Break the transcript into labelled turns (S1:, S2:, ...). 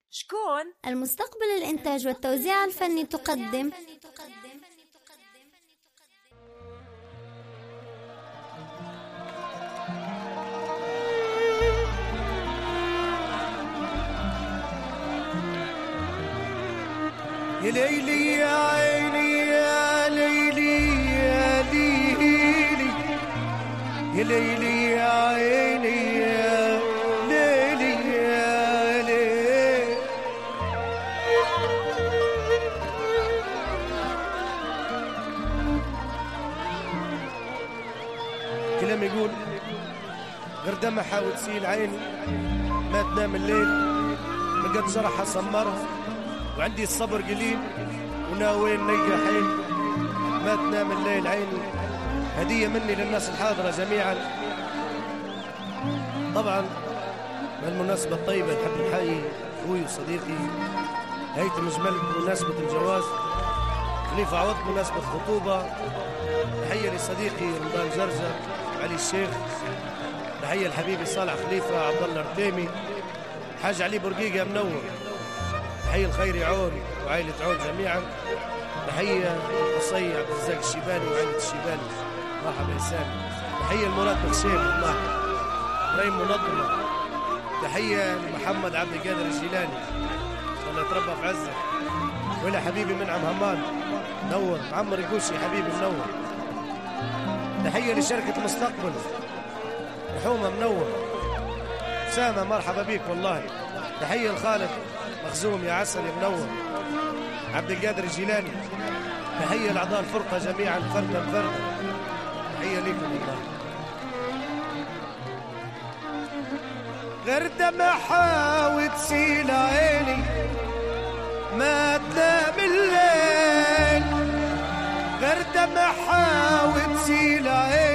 S1: شكون؟
S2: المستقبل الإنتاج والتوزيع الفني تقدم
S3: يا ليلي يا عيني يا ليلي يا ليلي يا ليلي يا عيني يا ليلي يا ليلي. كلام يقول غير دمع حاول تسيل عيني ما تنام الليل ما قد شرحها سمرها وعندي الصبر قليل وناوين نيجا حيل ما تنام الليل عيني. هدية مني للناس الحاضرة جميعا. طبعا بالمناسبة الطيبة نحب نحيي أخوي وصديقي هيثم جمل بمناسبة الجواز، خليفة عوض بمناسبة الخطوبة، تحية لصديقي رمضان جرجة علي الشيخ، تحية لحبيبي صالح خليفة عبد الله الرتيمي، حاج علي برقيقة منور، تحية الخيري عون وعائلة عون جميعا، تحية لقصي عبد الرزاق الشيباني وعائلة الشيباني مرحبا إنسان، تحية لمراد بخشيم الله إبراهيم منظمة، تحية لمحمد عبد القادر الجيلاني الله يتربى في عزة، وإلى حبيبي منعم همان نور، معمر القوشي حبيبي منور، تحية لشركة المستقبل رحومة منور، سامة مرحبا بيك والله، تحية لخالد مخزوم يا عسل يا منور، عبد القادر الجيلاني، تحية لأعضاء الفرقة جميعا فردا فردا، تحية لكم والله. غير دمعها وتسيل عيني ما تنام الليل، غير دمعها وتسيل عيني